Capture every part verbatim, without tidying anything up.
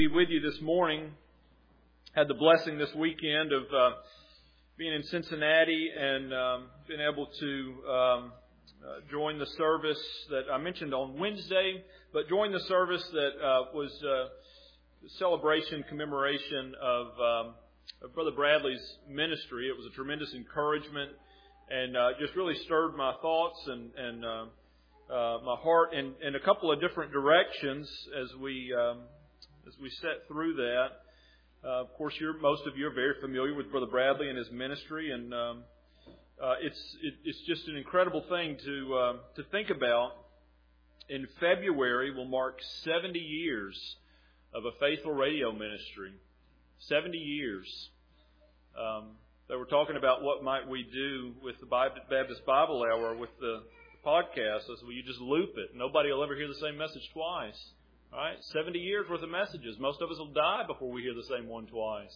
Be with you this morning. Had the blessing this weekend of uh, being in Cincinnati and um, being able to um, uh, join the service that I mentioned on Wednesday, but join the service that uh, was uh, celebration, commemoration of, um, of Brother Bradley's ministry. It was a tremendous encouragement and uh, just really stirred my thoughts and, and uh, uh, my heart in, in a couple of different directions as we um, as we set through that. Uh, of course, you're, most of you are very familiar with Brother Bradley and his ministry, and um, uh, it's it, it's just an incredible thing to uh, to think about. In February, we'll mark seventy years of a faithful radio ministry. seventy years. Um, they were talking about what might we do with the Baptist Bible Hour with the, the podcast. I said, well, you just loop it. Nobody will ever hear the same message twice. All right, seventy years worth of messages. Most of us will die before we hear the same one twice.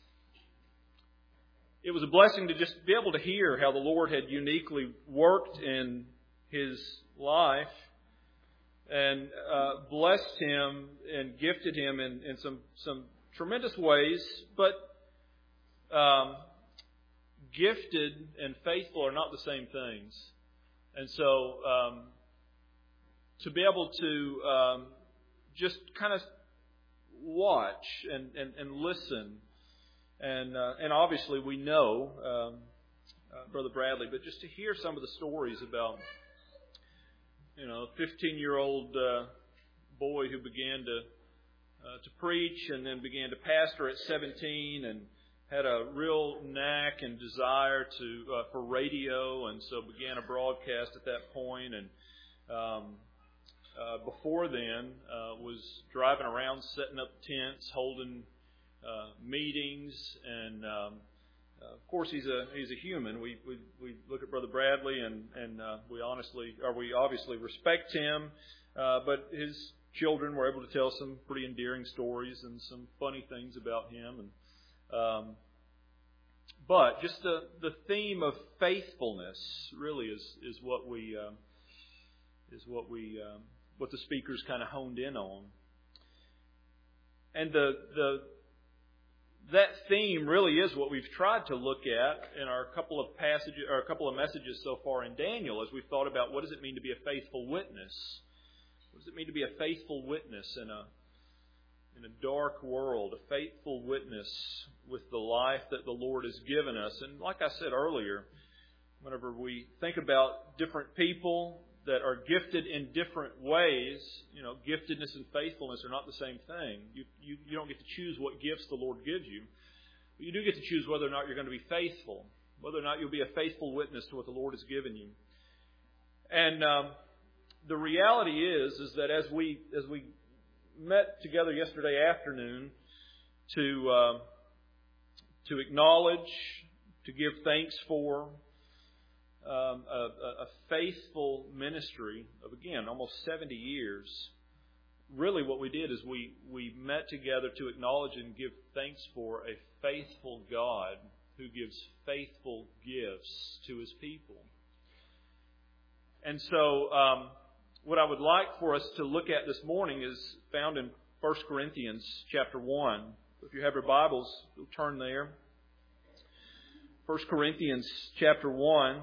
It was a blessing to just be able to hear how the Lord had uniquely worked in his life and uh, blessed him and gifted him in, in some, some tremendous ways. But um, gifted and faithful are not the same things. And so um, to be able to Um, just kind of watch and, and, and listen. And uh, and obviously we know um, uh, Brother Bradley, but just to hear some of the stories about, you know, a fifteen-year-old uh, boy who began to uh, to preach and then began to pastor at seventeen and had a real knack and desire to uh, for radio, and so began a broadcast at that point. And um Uh, before then, uh, was driving around, setting up tents, holding uh, meetings, and um, uh, of course he's a he's a human. We we, we look at Brother Bradley, and and uh, we honestly, or we obviously respect him, uh, but his children were able to tell some pretty endearing stories and some funny things about him, and um, but just the the theme of faithfulness really is is what we uh, is what we. Um, what the speakers kind of honed in on. And the the that theme really is what we've tried to look at in our couple of passages or a couple of messages so far in Daniel, as we've thought about what does it mean to be a faithful witness? What does it mean to be a faithful witness in a in a dark world, a faithful witness with the life that the Lord has given us? And like I said earlier, whenever we think about different people that are gifted in different ways, you know, giftedness and faithfulness are not the same thing. You, you you don't get to choose what gifts the Lord gives you. But you do get to choose whether or not you're going to be faithful, whether or not you'll be a faithful witness to what the Lord has given you. And um, the reality is, is that as we as we met together yesterday afternoon to uh, to acknowledge, to give thanks for, Um, a, a faithful ministry of, again, almost seventy years. Really what we did is we, we met together to acknowledge and give thanks for a faithful God who gives faithful gifts to His people. And so um, what I would like for us to look at this morning is found in First Corinthians chapter one. If you have your Bibles, you'll turn there. First Corinthians chapter one.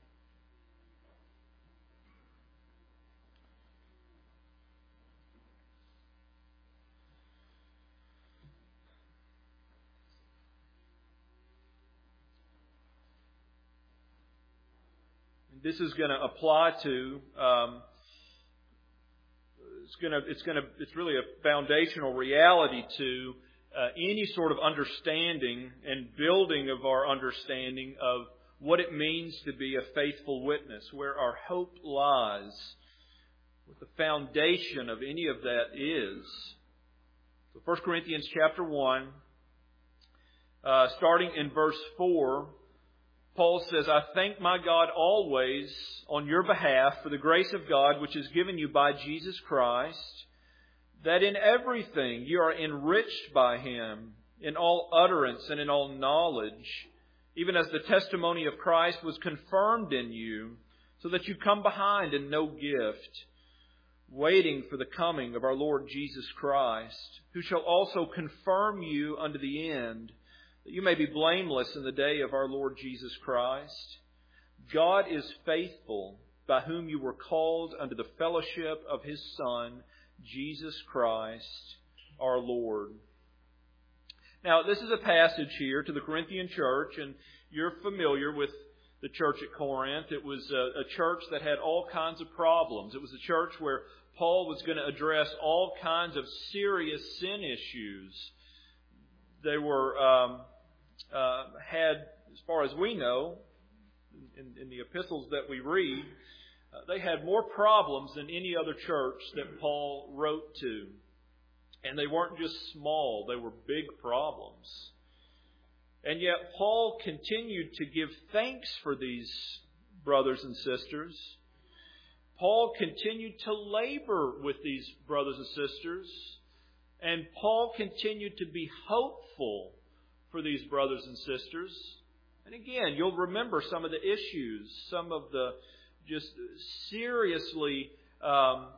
This is going to apply to. Um, it's going to. It's going to. It's really a foundational reality to uh, any sort of understanding and building of our understanding of what it means to be a faithful witness, where our hope lies, what the foundation of any of that is. So, First Corinthians chapter one, uh, starting in verse four. Paul says, I thank my God always on your behalf for the grace of God which is given you by Jesus Christ, that in everything you are enriched by Him, in all utterance and in all knowledge, even as the testimony of Christ was confirmed in you, so that you come behind in no gift. waiting for the coming of our Lord Jesus Christ, who shall also confirm you unto the end, that you may be blameless in the day of our Lord Jesus Christ. God is faithful, by whom you were called unto the fellowship of His Son, Jesus Christ, our Lord. Now, this is a passage here to the Corinthian church, and you're familiar with the church at Corinth. It was a, a church that had all kinds of problems. It was a church where Paul was going to address all kinds of serious sin issues. They were um, uh, had, as far as we know, in, in the epistles that we read, uh, they had more problems than any other church that Paul wrote to. And they weren't just small, they were big problems. And yet Paul continued to give thanks for these brothers and sisters. Paul continued to labor with these brothers and sisters. And Paul continued to be hopeful for these brothers and sisters. And again, you'll remember some of the issues, some of the just seriously um,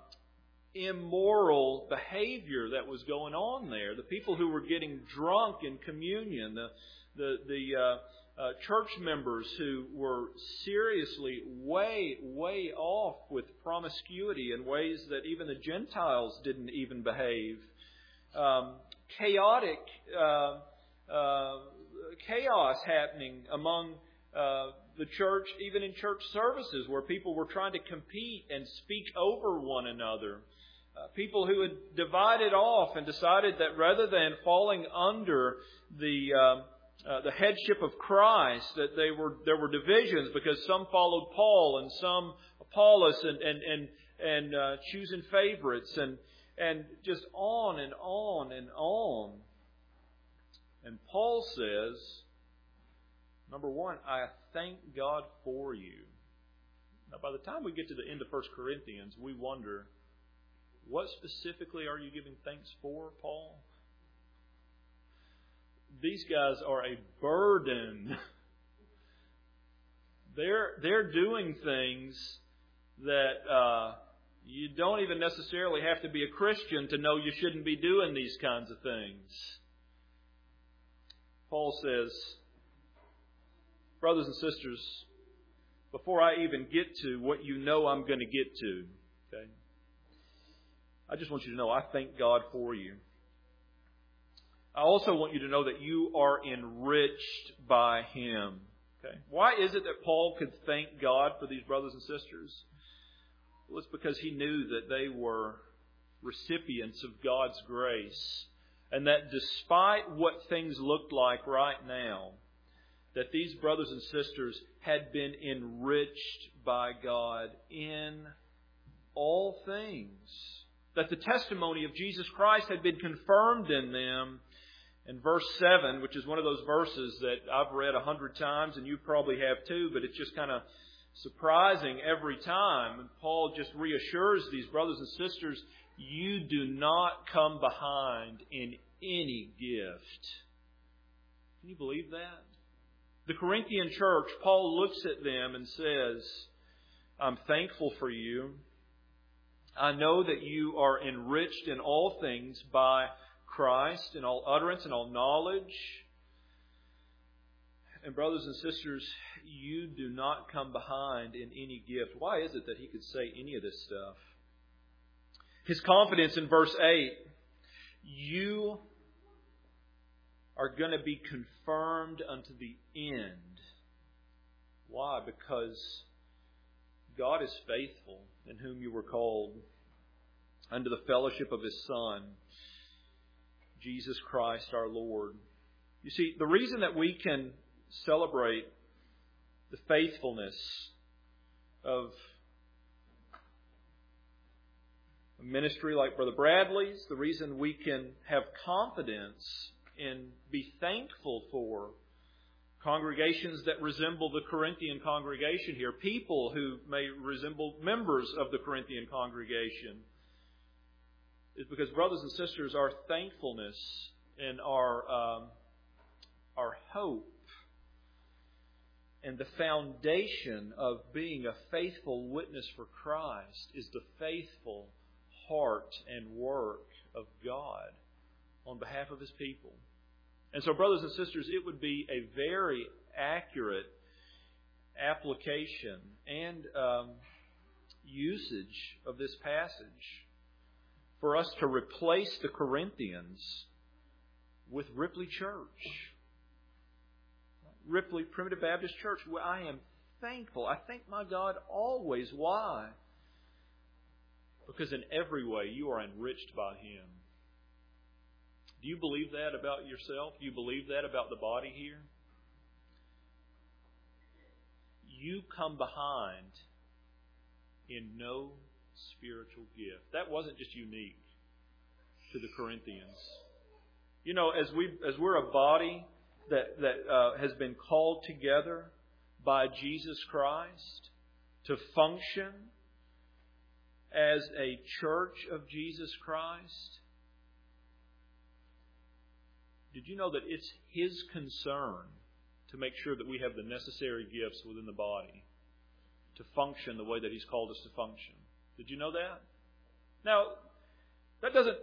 immoral behavior that was going on there. The people who were getting drunk in communion, the the, the uh, uh, church members who were seriously way, way off with promiscuity in ways that even the Gentiles didn't even behave. Um, chaotic uh, uh, chaos happening among uh, the church, even in church services, where people were trying to compete and speak over one another. Uh, people who had divided off and decided that rather than falling under the uh, uh, the headship of Christ, that they were there were divisions because some followed Paul and some Apollos, and and and and uh, choosing favorites, and and just on and on and on. And Paul says, number one, I thank God for you. Now, by the time we get to the end of First Corinthians, we wonder, what specifically are you giving thanks for, Paul? These guys are a burden. They're they're doing things that uh, you don't even necessarily have to be a Christian to know you shouldn't be doing these kinds of things. Paul says, brothers and sisters, before I even get to what you know I'm going to get to, okay, I just want you to know I thank God for you. I also want you to know that you are enriched by Him. Okay? Why is it that Paul could thank God for these brothers and sisters? Well, it's because he knew that they were recipients of God's grace, and that despite what things looked like right now, that these brothers and sisters had been enriched by God in all things. That the testimony of Jesus Christ had been confirmed in them. In verse seven, which is one of those verses that I've read a hundred times, and you probably have too, but it's just kind of surprising every time. And Paul just reassures these brothers and sisters, you do not come behind in any gift. Can you believe that? The Corinthian church, Paul looks at them and says, I'm thankful for you. I know that you are enriched in all things by Christ, in all utterance and all knowledge. And brothers and sisters, you do not come behind in any gift. Why is it that he could say any of this stuff? His confidence in verse eight, you are going to be confirmed unto the end. Why? Because God is faithful, in whom you were called, unto the fellowship of His Son, Jesus Christ our Lord. You see, the reason that we can celebrate the faithfulness of a ministry like Brother Bradley's, the reason we can have confidence and be thankful for congregations that resemble the Corinthian congregation here, people who may resemble members of the Corinthian congregation, is because, brothers and sisters, our thankfulness and our um, our hope and the foundation of being a faithful witness for Christ is the faithful heart and work of God on behalf of His people. And so, brothers and sisters, it would be a very accurate application and um, usage of this passage for us to replace the Corinthians with Ripley Church. Ripley Primitive Baptist Church. Well, I am thankful. I thank my God always. Why? Because in every way you are enriched by Him. Do you believe that about yourself? Do you believe that about the body here? You come behind in no spiritual gift. That wasn't just unique to the Corinthians. You know, as we as we're a body that that uh, has been called together by Jesus Christ to function as a church of Jesus Christ, did you know that it's His concern to make sure that we have the necessary gifts within the body to function the way that He's called us to function? Did you know that? Now, that doesn't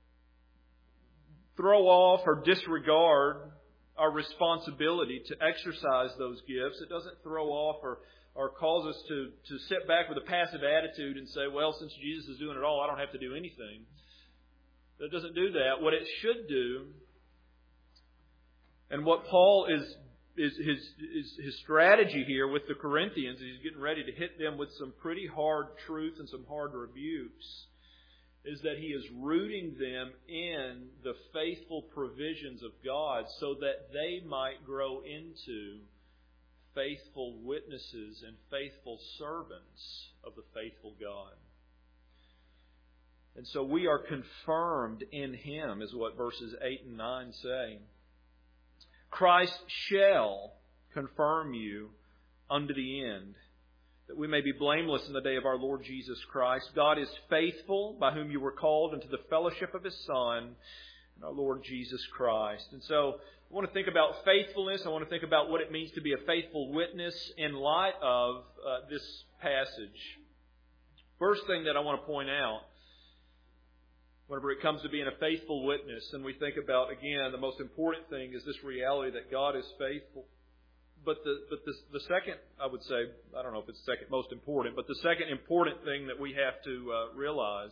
throw off or disregard our responsibility to exercise those gifts. It doesn't throw off or, or cause us to, to sit back with a passive attitude and say, well, since Jesus is doing it all, I don't have to do anything. That doesn't do that. What it should do, and what Paul is, is his, his, his strategy here with the Corinthians, he's getting ready to hit them with some pretty hard truth and some hard rebukes, is that he is rooting them in the faithful provisions of God so that they might grow into faithful witnesses and faithful servants of the faithful God. And so we are confirmed in Him, is what verses eight and nine say. Christ shall confirm you unto the end, that we may be blameless in the day of our Lord Jesus Christ. God is faithful, by whom you were called into the fellowship of His Son, and our Lord Jesus Christ. And so I want to think about faithfulness. I want to think about what it means to be a faithful witness in light of uh, this passage. First thing that I want to point out, whenever it comes to being a faithful witness, and we think about, again, the most important thing is this reality that God is faithful. But the but the, the second, I would say, I don't know if it's the second most important, but the second important thing that we have to uh, realize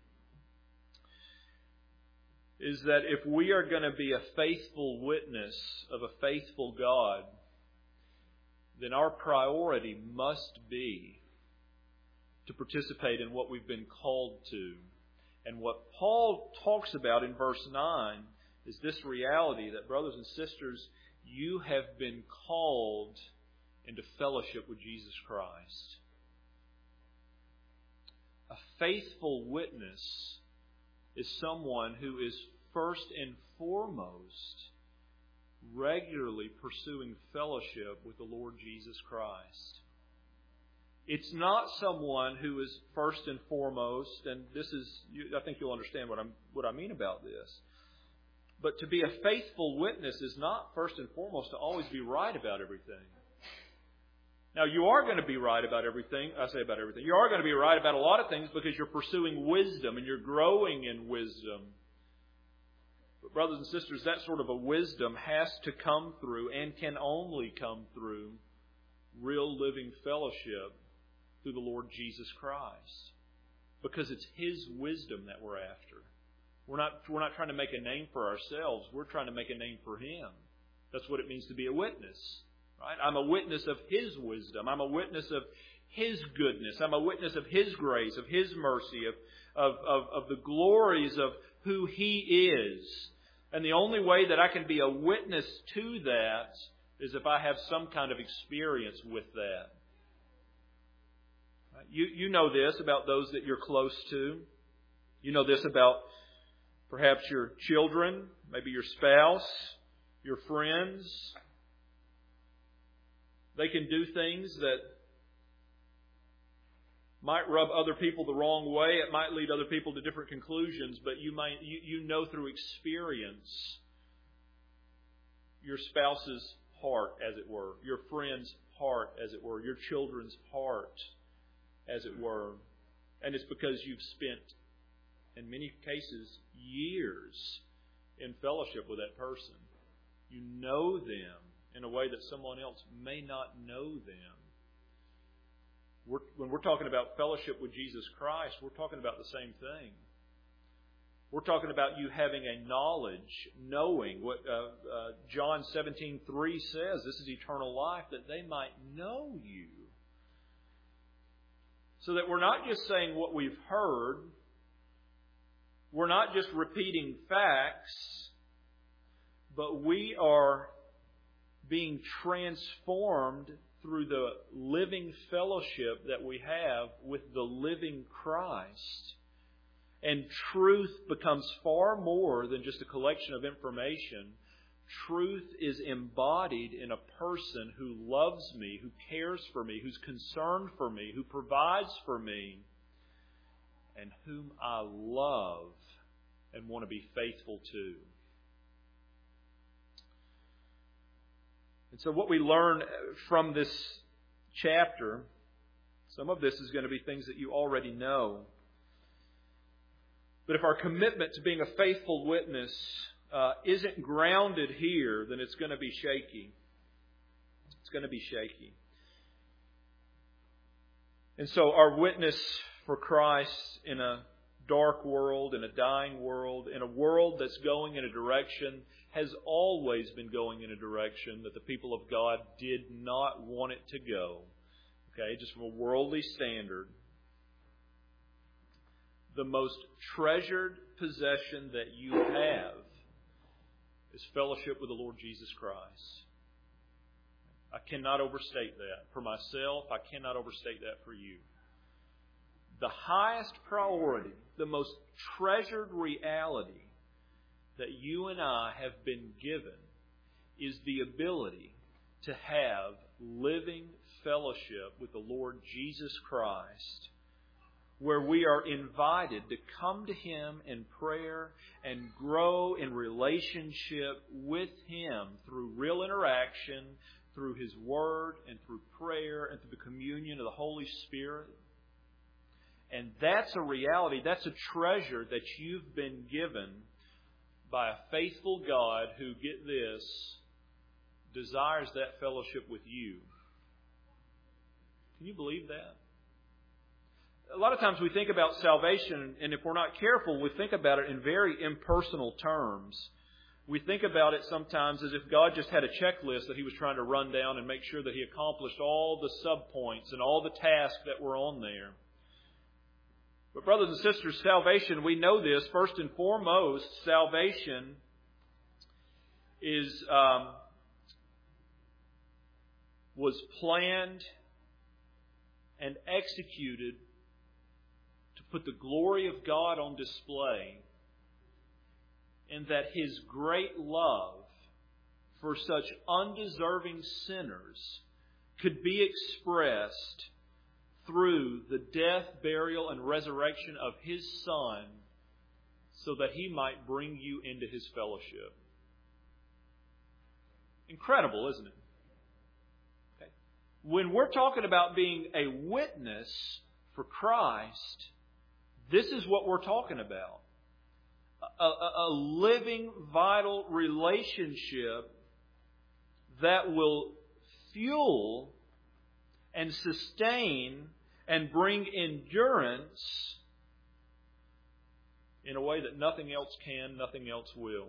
is that if we are going to be a faithful witness of a faithful God, then our priority must be to participate in what we've been called to. And what Paul talks about in verse nine is this reality that, brothers and sisters, you have been called into fellowship with Jesus Christ. A faithful witness is someone who is first and foremost regularly pursuing fellowship with the Lord Jesus Christ. It's not someone who is first and foremost, and this is, I think you'll understand what I'm what I mean about this. But to be a faithful witness is not first and foremost to always be right about everything. Now, you are going to be right about everything. I say about everything. You are going to be right about a lot of things because you're pursuing wisdom and you're growing in wisdom. But brothers and sisters, that sort of a wisdom has to come through and can only come through real living fellowship through the Lord Jesus Christ. Because it's His wisdom that we're after. We're not, we're not trying to make a name for ourselves. We're trying to make a name for Him. That's what it means to be a witness. Right? I'm a witness of His wisdom. I'm a witness of His goodness. I'm a witness of His grace, of His mercy, of, of, of, of the glories of who He is. And the only way that I can be a witness to that is if I have some kind of experience with that. You, you know this about those that you're close to. You know this about perhaps your children, maybe your spouse, your friends. They can do things that might rub other people the wrong way. It might lead other people to different conclusions, but you might you, you know through experience your spouse's heart, as it were, your friend's heart, as it were, your children's heart, as it were. And it's because you've spent in many cases, years in fellowship with that person. You know them in a way that someone else may not know them. We're, when we're talking about fellowship with Jesus Christ, we're talking about the same thing. We're talking about you having a knowledge, knowing what uh, uh, John seventeen three says. This is eternal life, that they might know you. So that we're not just saying what we've heard. We're not just repeating facts. But we are being transformed through the living fellowship that we have with the living Christ. And truth becomes far more than just a collection of information. Truth is embodied in a person who loves me, who cares for me, who's concerned for me, who provides for me, and whom I love and want to be faithful to. And so what we learn from this chapter, some of this is going to be things that you already know. But if our commitment to being a faithful witness uh, isn't grounded here, then it's going to be shaky. It's going to be shaky. And so our witness for Christ in a dark world, in a dying world, in a world that's going in a direction, has always been going in a direction that the people of God did not want it to go. Okay, just from a worldly standard. The most treasured possession that you have is fellowship with the Lord Jesus Christ. I cannot overstate that for myself. I cannot overstate that for you. The highest priority, the most treasured reality that you and I have been given is the ability to have living fellowship with the Lord Jesus Christ, where we are invited to come to Him in prayer and grow in relationship with Him through real interaction, through His Word, and through prayer, and through the communion of the Holy Spirit. And that's a reality, that's a treasure that you've been given by a faithful God who, get this, desires that fellowship with you. Can you believe that? A lot of times we think about salvation, and if we're not careful, we think about it in very impersonal terms. We think about it sometimes as if God just had a checklist that He was trying to run down and make sure that He accomplished all the subpoints and all the tasks that were on there. But brothers and sisters, salvation, we know this. First and foremost, salvation is um, was planned and executed to put the glory of God on display, and that His great love for such undeserving sinners could be expressed through the death, burial, and resurrection of His Son, so that He might bring you into His fellowship. Incredible, isn't it? Okay. When we're talking about being a witness for Christ, this is what we're talking about. A, a, a living, vital relationship that will fuel and sustain and bring endurance in a way that nothing else can, nothing else will.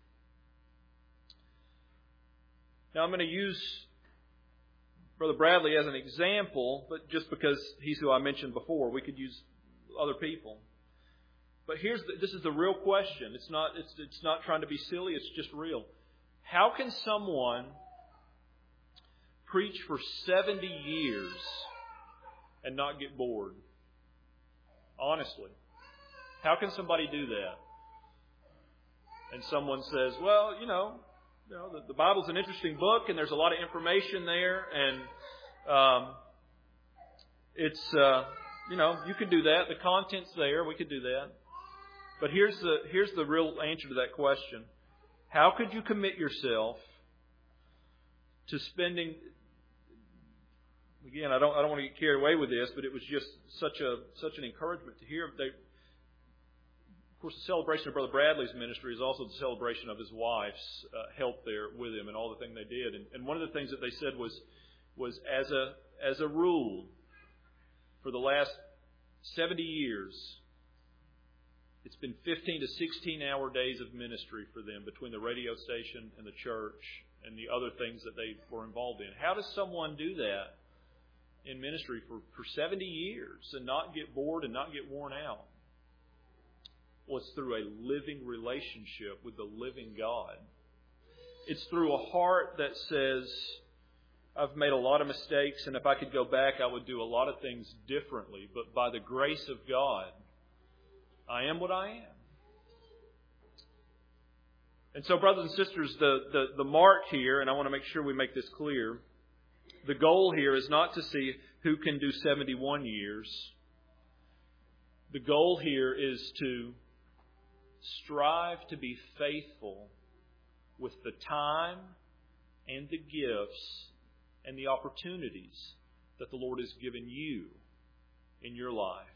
Now I'm going to use Brother Bradley as an example, but just because he's who I mentioned before, we could use other people. But here's the, this is the real question. It's not it's it's not trying to be silly. It's just real. How can someone preach for seventy years and not get bored? Honestly. How can somebody do that? And someone says, well, you know, you know the, the Bible's an interesting book and there's a lot of information there, and um, it's, uh, you know, you could do that. The content's there. We could do that. But here's the here's the real answer to that question. How could you commit yourself to spending... Again, I don't I don't want to get carried away with this, but it was just such a such an encouragement to hear. They, course, the celebration of Brother Bradley's ministry is also the celebration of his wife's uh, help there with him and all the things they did. And, and one of the things that they said was, was as a as a rule, for the last seventy years, it's been fifteen to sixteen hour days of ministry for them between the radio station and the church and the other things that they were involved in. How does someone do that in ministry for, for seventy years and not get bored and not get worn out? Well, it's through a living relationship with the living God. It's through a heart that says, I've made a lot of mistakes, and if I could go back, I would do a lot of things differently. But by the grace of God, I am what I am. And so, brothers and sisters, the, the, the mark here, and I want to make sure we make this clear, the goal here is not to see who can do seventy-one years. The goal here is to strive to be faithful with the time and the gifts and the opportunities that the Lord has given you in your life.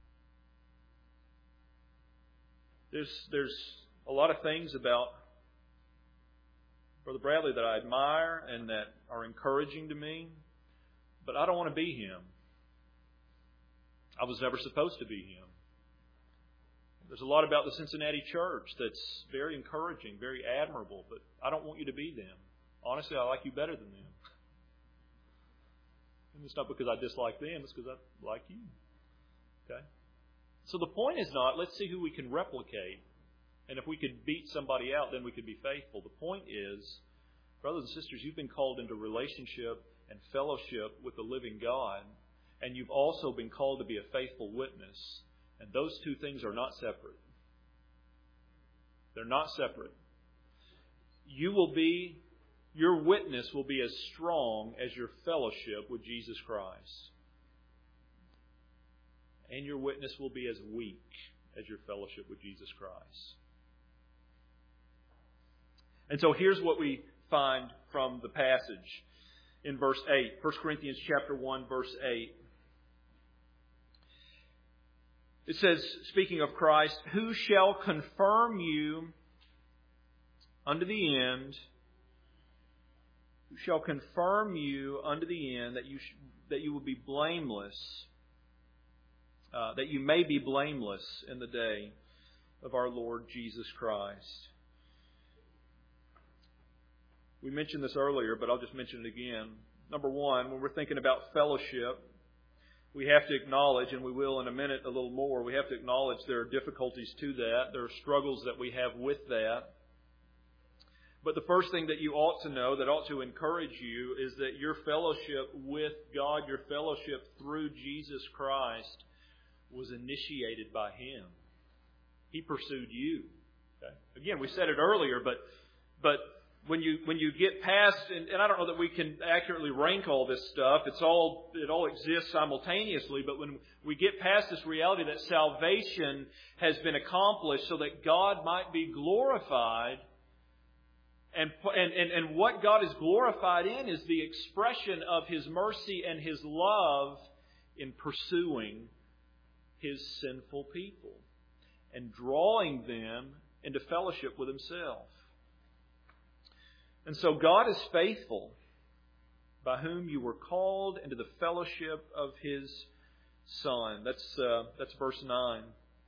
There's there's a lot of things about Brother Bradley that I admire and that are encouraging to me, but I don't want to be him. I was never supposed to be him. There's a lot about the Cincinnati church that's very encouraging, very admirable, but I don't want you to be them. Honestly, I like you better than them. And it's not because I dislike them, it's because I like you. Okay? So the point is not, let's see who we can replicate. And if we could beat somebody out, then we could be faithful. The point is, brothers and sisters, you've been called into relationship and fellowship with the living God. And you've also been called to be a faithful witness. And those two things are not separate. They're not separate. You will be, your witness will be as strong as your fellowship with Jesus Christ. And your witness will be as weak as your fellowship with Jesus Christ. And so here's what we find from the passage in verse eight. First Corinthians chapter one, verse eight. It says, speaking of Christ, who shall confirm you unto the end? Who shall confirm you unto the end that you sh- that you will be blameless, uh, that you may be blameless in the day of our Lord Jesus Christ. We mentioned this earlier, but I'll just mention it again. Number one, when we're thinking about fellowship, we have to acknowledge, and we will in a minute a little more, we have to acknowledge there are difficulties to that. There are struggles that we have with that. But the first thing that you ought to know, that ought to encourage you, is that your fellowship with God, your fellowship through Jesus Christ, was initiated by Him. He pursued you. Okay? Again, we said it earlier, but but when you when you get past, and, and I don't know that we can accurately rank all this stuff. It's all it all exists simultaneously. But when we get past this reality that salvation has been accomplished so that God might be glorified, and and and, and what God is glorified in is the expression of His mercy and His love in pursuing His sinful people and drawing them into fellowship with Himself. And so God is faithful, by whom you were called into the fellowship of His Son. That's uh, that's verse nine.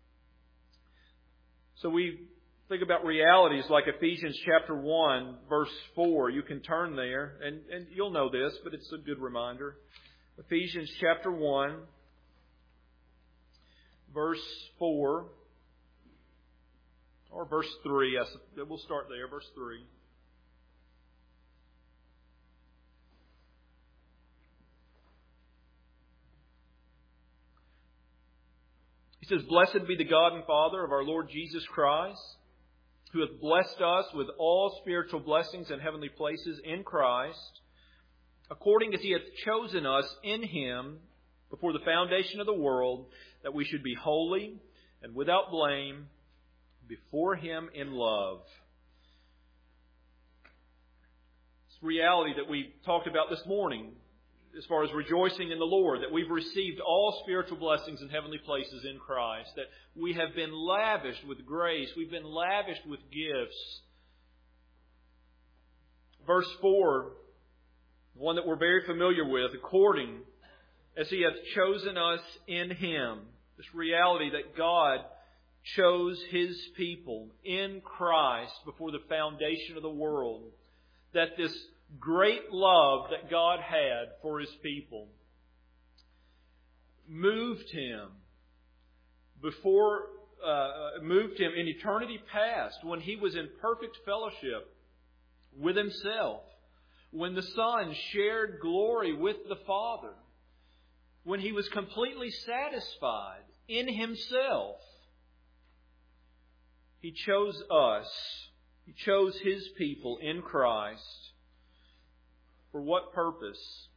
So we think about realities like Ephesians chapter one, verse four. You can turn there, and, and you'll know this, but it's a good reminder. Ephesians chapter one, verse four, or verse three. Yes, we'll start there, verse three. He says, "Blessed be the God and Father of our Lord Jesus Christ, who hath blessed us with all spiritual blessings in heavenly places in Christ, according as He hath chosen us in Him before the foundation of the world, that we should be holy and without blame before Him in love." It's reality that we talked about this morning. as far as rejoicing in the Lord, that we've received all spiritual blessings in heavenly places in Christ, that we have been lavished with grace, we've been lavished with gifts. Verse four, one that we're very familiar with, according as He hath chosen us in Him. This reality that God chose His people in Christ before the foundation of the world. That this great love that God had for His people moved Him before, uh, moved Him in eternity past when He was in perfect fellowship with Himself. When the Son shared glory with the Father. When He was completely satisfied in Himself. He chose us. He chose His people in Christ. For what purpose?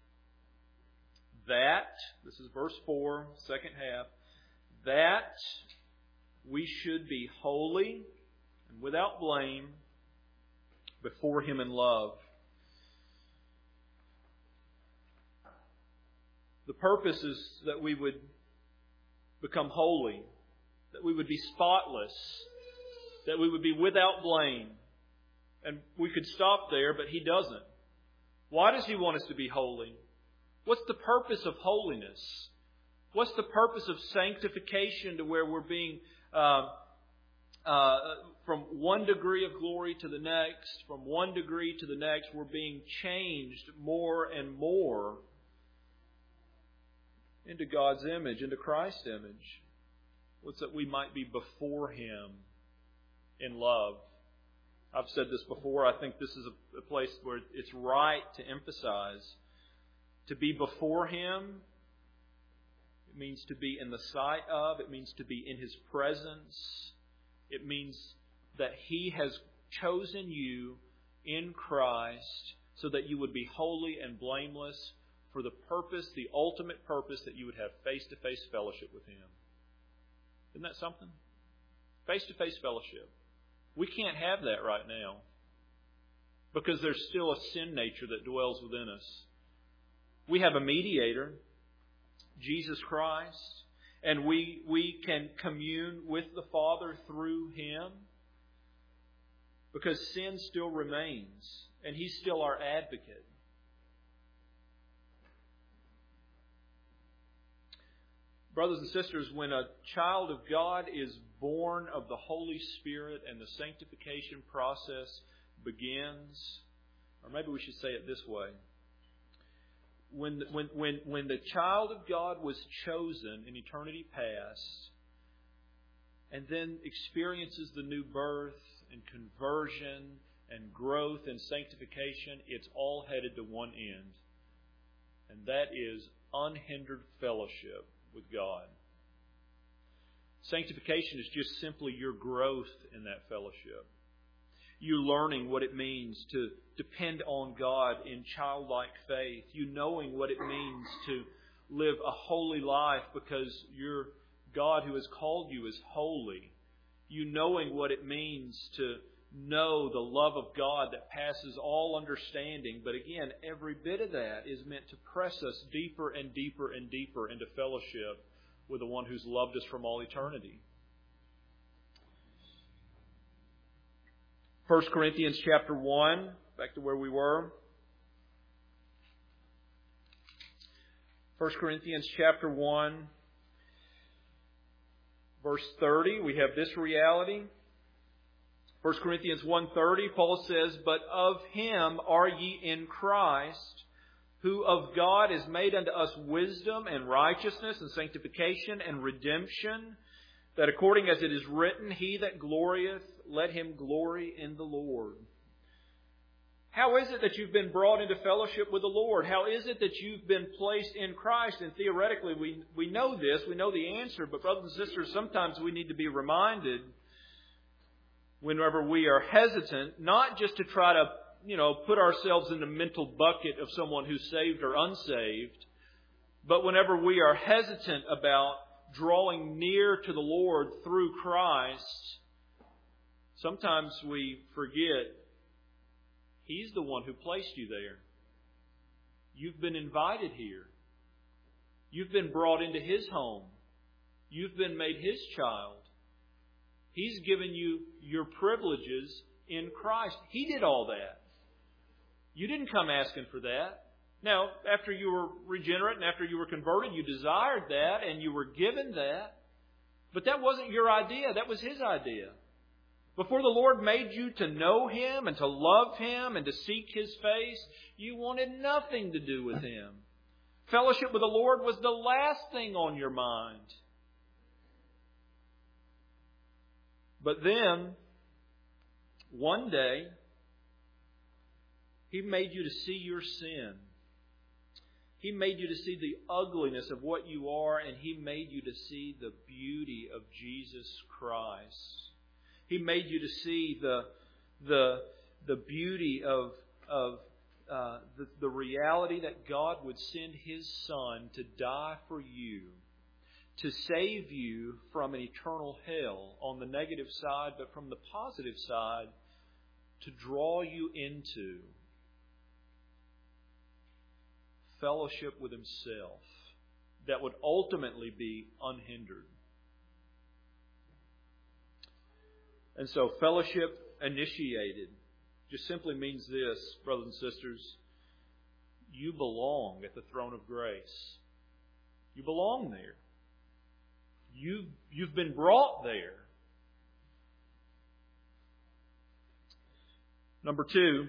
That, this is verse four, second half, that we should be holy and without blame before Him in love. The purpose is that we would become holy, that we would be spotless, that we would be without blame. And we could stop there, but He doesn't. Why does He want us to be holy? What's the purpose of holiness? What's the purpose of sanctification to where we're being, uh, uh, from one degree of glory to the next, from one degree to the next, we're being changed more and more into God's image, into Christ's image? What's that we might be before Him in love. I've said this before. I think this is a, a place where it's right to emphasize. To be before Him, it means to be in the sight of. It means to be in His presence. It means that He has chosen you in Christ so that you would be holy and blameless for the purpose, the ultimate purpose, that you would have face-to-face fellowship with Him. Isn't that something? Face-to-face fellowship. We can't have that right now because there's still a sin nature that dwells within us. We have a mediator, Jesus Christ, and we, we can commune with the Father through Him because sin still remains and He's still our advocate. Brothers and sisters, when a child of God is born of the Holy Spirit and the sanctification process begins, or maybe we should say it this way. When, when, when, when the child of God was chosen in eternity past and then experiences the new birth and conversion and growth and sanctification, it's all headed to one end. And that is unhindered fellowship with God. Sanctification is just simply your growth in that fellowship. You learning what it means to depend on God in childlike faith. You knowing what it means to live a holy life because your God who has called you is holy. You knowing what it means to know the love of God that passes all understanding. But again, every bit of that is meant to press us deeper and deeper and deeper into fellowship with the one who's loved us from all eternity. First Corinthians chapter one, back to where we were. First Corinthians chapter one, verse thirty, we have this reality. First Corinthians one thirty, Paul says, "But of Him are ye in Christ, who of God is made unto us wisdom and righteousness and sanctification and redemption, that according as it is written, He that glorieth, let him glory in the Lord." How is it that you've been brought into fellowship with the Lord? How is it that you've been placed in Christ? And theoretically, we, we know this, we know the answer, but brothers and sisters, sometimes we need to be reminded whenever we are hesitant, not just to try to, you know, put ourselves in the mental bucket of someone who's saved or unsaved, but whenever we are hesitant about drawing near to the Lord through Christ, sometimes we forget He's the one who placed you there. You've been invited here. You've been brought into His home. You've been made His child. He's given you your privileges in Christ. He did all that. You didn't come asking for that. Now, after you were regenerate and after you were converted, you desired that and you were given that. But that wasn't your idea. That was His idea. Before the Lord made you to know Him and to love Him and to seek His face, you wanted nothing to do with Him. Fellowship with the Lord was the last thing on your mind. But then, one day, He made you to see your sin. He made you to see the ugliness of what you are, and He made you to see the beauty of Jesus Christ. He made you to see the the the beauty of of uh, the, the reality that God would send His Son to die for you, to save you from an eternal hell on the negative side, but from the positive side, to draw you into fellowship with Himself that would ultimately be unhindered. And so fellowship initiated just simply means this, brothers and sisters. You belong at the throne of grace. You belong there. You, you've been brought there. Number two,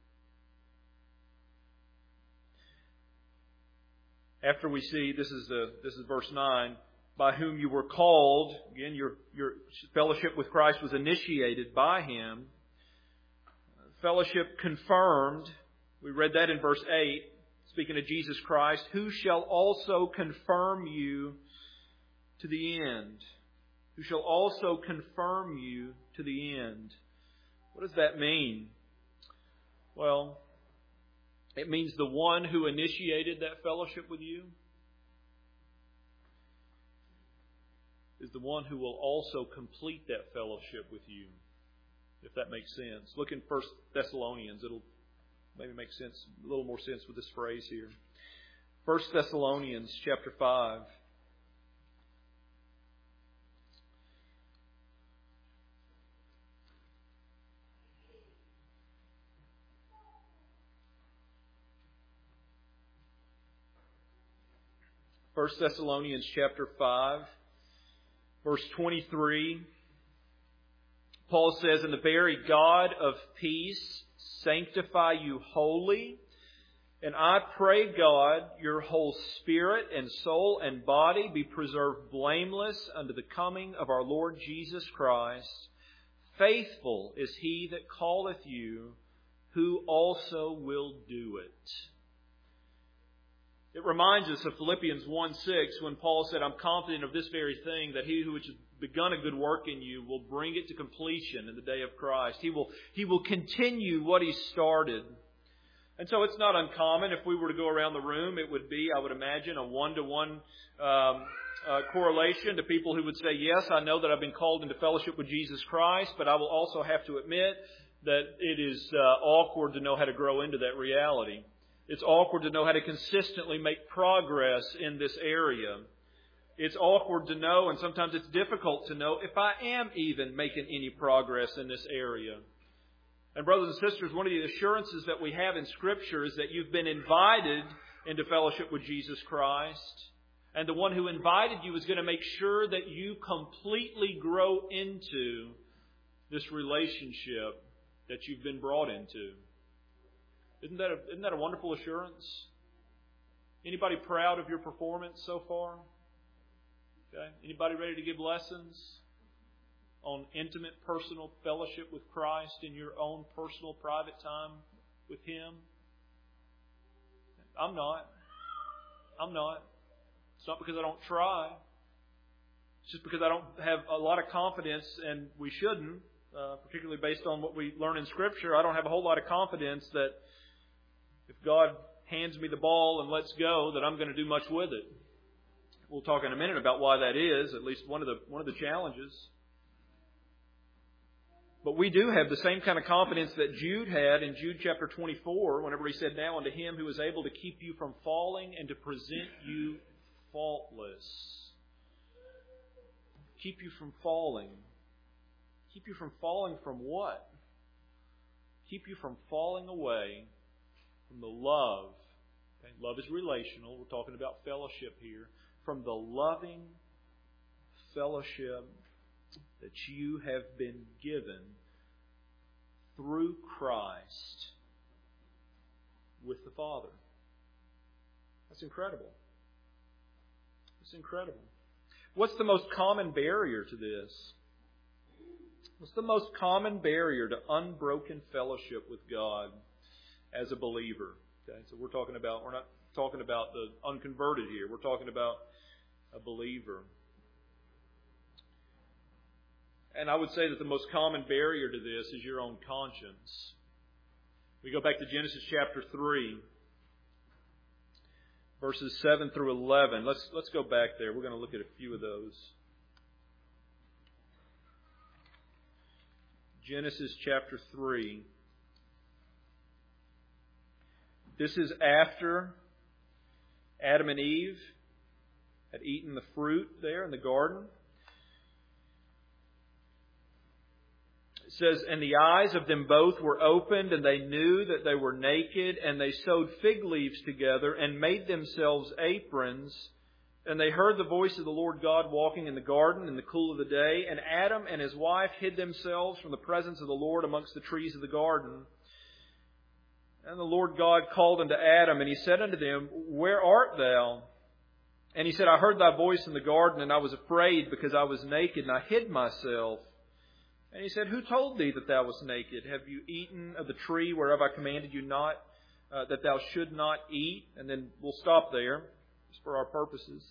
after we see, this is the this is verse nine, by whom you were called. Again, your your fellowship with Christ was initiated by Him. Fellowship confirmed. We read that in verse eight, speaking of Jesus Christ, who shall also confirm you to the end. Who shall also confirm you to the end. What does that mean? Well, it means the one who initiated that fellowship with you is the one who will also complete that fellowship with you, if that makes sense. Look in First Thessalonians. It'll maybe make sense, a little more sense with this phrase here. First Thessalonians chapter five. First Thessalonians chapter five, verse twenty-three. Paul says, and the very God of peace sanctify you wholly. And I pray, God, your whole spirit and soul and body be preserved blameless unto the coming of our Lord Jesus Christ. Faithful is He that calleth you, who also will do it. It reminds us of Philippians one six when Paul said, I'm confident of this very thing, that He who has begun a good work in you will bring it to completion in the day of Christ. He will, he will continue what He started. And so it's not uncommon. If we were to go around the room, it would be, I would imagine, a one-to-one um, uh, correlation to people who would say, yes, I know that I've been called into fellowship with Jesus Christ, but I will also have to admit that it is uh, awkward to know how to grow into that reality. It's awkward to know how to consistently make progress in this area. It's awkward to know, and sometimes it's difficult to know, if I am even making any progress in this area. And brothers and sisters, one of the assurances that we have in Scripture is that you've been invited into fellowship with Jesus Christ. And the one who invited you is going to make sure that you completely grow into this relationship that you've been brought into. Isn't that a, isn't that a wonderful assurance? Anybody proud of your performance so far? Okay. Anybody ready to give lessons on intimate personal fellowship with Christ in your own personal private time with Him? I'm not. I'm not. It's not because I don't try. It's just because I don't have a lot of confidence, and we shouldn't, uh, particularly based on what we learn in Scripture. I don't have a whole lot of confidence that if God hands me the ball and lets go, that I'm going to do much with it. We'll talk in a minute about why that is, at least one of the one of the challenges. But we do have the same kind of confidence that Jude had in Jude chapter twenty-four, whenever he said, "Now unto Him who is able to keep you from falling and to present you faultless." Keep you from falling. Keep you from falling from what? Keep you from falling away from the love. Okay? Love is relational. We're talking about fellowship here. From the loving fellowship that you have been given through Christ with the Father. That's incredible. It's incredible. What's the most common barrier to this? What's the most common barrier to unbroken fellowship with God as a believer? Okay, so we're talking about, we're not talking about the unconverted here. We're talking about a believer. And I would say that the most common barrier to this is your own conscience. We go back to Genesis chapter three, verses seven through eleven. Let's let's go back there. We're going to look at a few of those. Genesis chapter three. This is after Adam and Eve had eaten the fruit there in the garden. It says, "And the eyes of them both were opened, and they knew that they were naked, and they sewed fig leaves together, and made themselves aprons. And they heard the voice of the Lord God walking in the garden in the cool of the day. And Adam and his wife hid themselves from the presence of the Lord amongst the trees of the garden. And the Lord God called unto Adam, and He said unto them, Where art thou? And he said, I heard thy voice in the garden, and I was afraid, because I was naked, and I hid myself. And He said, Who told thee that thou wast naked? Have you eaten of the tree whereof I commanded you not, uh, that thou should not eat? And then we'll stop there, just for our purposes.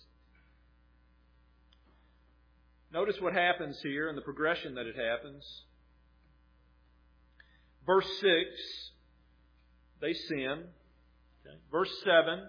Notice what happens here and the progression that it happens. Verse six, they sin. Okay. Verse seven,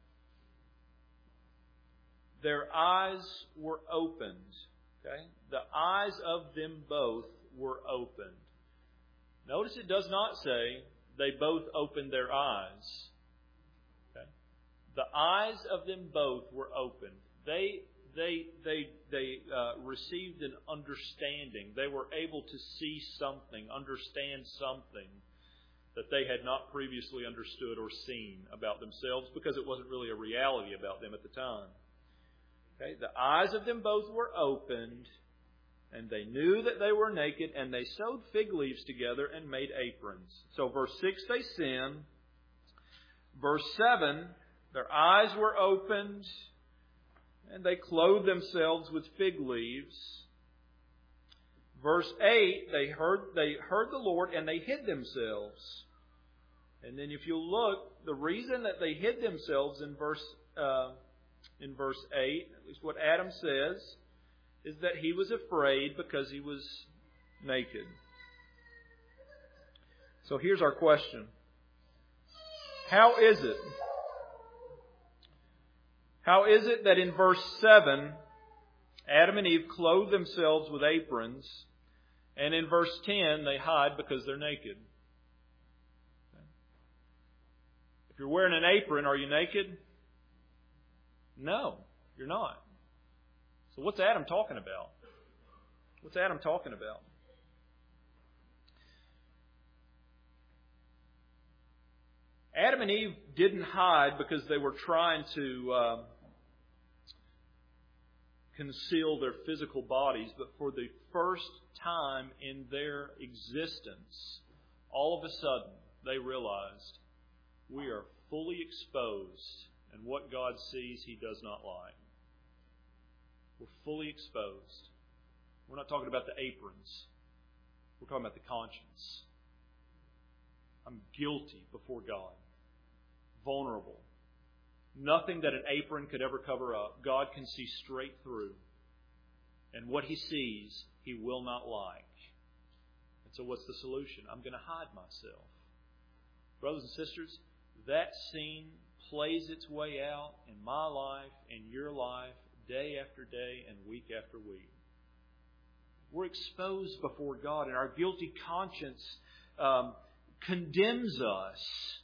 their eyes were opened. Okay? The eyes of them both were opened. Notice it does not say they both opened their eyes. Okay? The eyes of them both were opened. They they they they uh, received an understanding. They were able to see something, understand something that they had not previously understood or seen about themselves, because it wasn't really a reality about them at the time. Okay? The eyes of them both were opened, and they knew that they were naked, and they sewed fig leaves together and made aprons. So verse six, they sin. Verse seven, their eyes were opened, and they clothed themselves with fig leaves. Verse eight, they heard they heard the Lord, and they hid themselves. And then if you look, the reason that they hid themselves in verse uh, in verse eight, at least what Adam says, is that he was afraid because he was naked. So here's our question. How is it? How is it that in verse seven, Adam and Eve clothe themselves with aprons, and in verse ten, they hide because they're naked? If you're wearing an apron, are you naked? No, you're not. So what's Adam talking about? What's Adam talking about? Adam and Eve didn't hide because they were trying to uh, conceal their physical bodies, but for the first time in their existence, all of a sudden, they realized we are fully exposed, and what God sees, He does not like. We're fully exposed. We're not talking about the aprons. We're talking about the conscience. I'm guilty before God. Vulnerable. Nothing that an apron could ever cover up. God can see straight through. And what He sees, He will not like. And so what's the solution? I'm going to hide myself. Brothers and sisters, that scene plays its way out in my life, in your life, day after day and week after week. We're exposed before God, and our guilty conscience um, condemns us.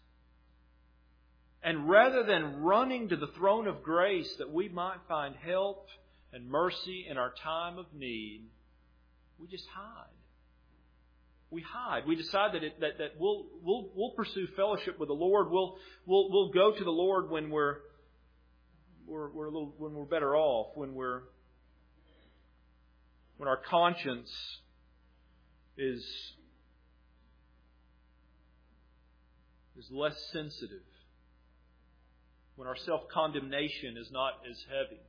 And rather than running to the throne of grace that we might find help and mercy in our time of need, we just hide. We hide. We decide that it, that, that we'll we'll we'll pursue fellowship with the Lord. We'll we'll we'll go to the Lord when we're we're, we're a little when we're better off, when we're when our conscience is is less sensitive, when our self-condemnation is not as heavy.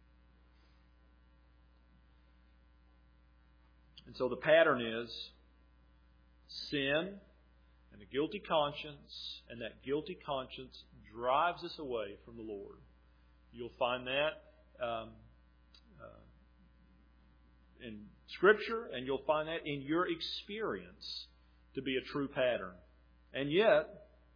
And so the pattern is sin and a guilty conscience, and that guilty conscience drives us away from the Lord. You'll find that um, uh, in Scripture, and you'll find that in your experience to be a true pattern. And yet,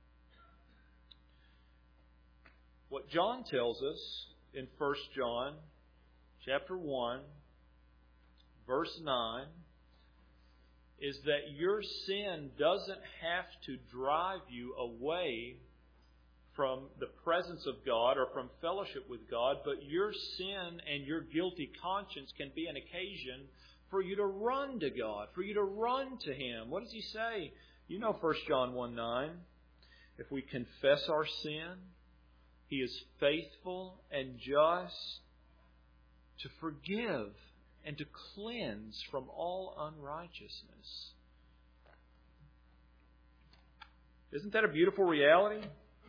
what John tells us in First John chapter one, verse nine, is that your sin doesn't have to drive you away from the presence of God or from fellowship with God, but your sin and your guilty conscience can be an occasion for you to run to God, for you to run to Him. What does He say? You know First John one nine. If we confess our sin, He is faithful and just to forgive and to cleanse from all unrighteousness. Isn't that a beautiful reality?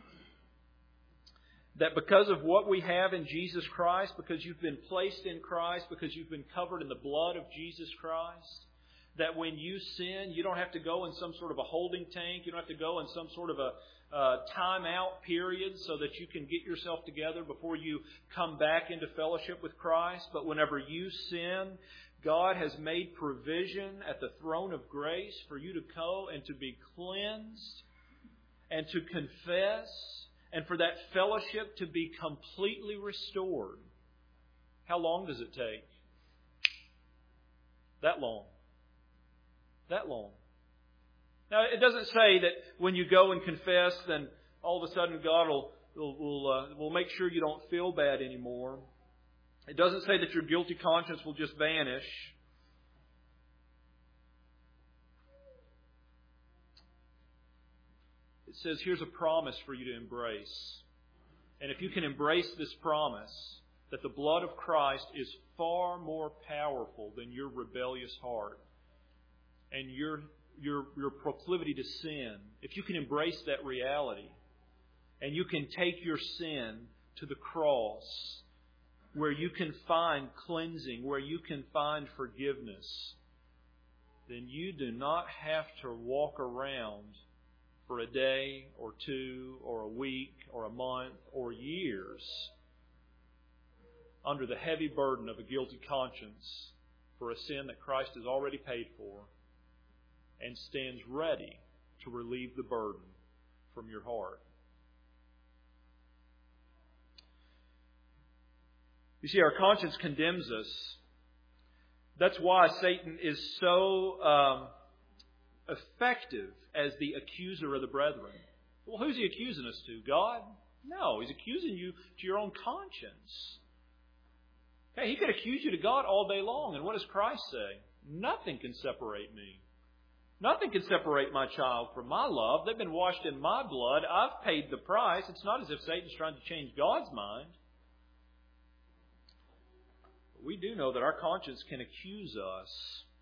That because of what we have in Jesus Christ, because you've been placed in Christ, because you've been covered in the blood of Jesus Christ, that when you sin, you don't have to go in some sort of a holding tank, you don't have to go in some sort of a Uh, time out period so that you can get yourself together before you come back into fellowship with Christ. But whenever you sin, God has made provision at the throne of grace for you to go and to be cleansed and to confess and for that fellowship to be completely restored. How long does it take? That long. That long. Now, it doesn't say that when you go and confess, then all of a sudden God will will will, uh, will make sure you don't feel bad anymore. It doesn't say that your guilty conscience will just vanish. It says here's a promise for you to embrace. And if you can embrace this promise, that the blood of Christ is far more powerful than your rebellious heart and your Your, your proclivity to sin, if you can embrace that reality and you can take your sin to the cross where you can find cleansing, where you can find forgiveness, then you do not have to walk around for a day or two or a week or a month or years under the heavy burden of a guilty conscience for a sin that Christ has already paid for and stands ready to relieve the burden from your heart. You see, our conscience condemns us. That's why Satan is so um, effective as the accuser of the brethren. Well, who's he accusing us to? God? No, he's accusing you to your own conscience. Hey, he could accuse you to God all day long. And what does Christ say? Nothing can separate me. Nothing can separate my child from my love. They've been washed in my blood. I've paid the price. It's not as if Satan's trying to change God's mind. But we do know that our conscience can accuse us.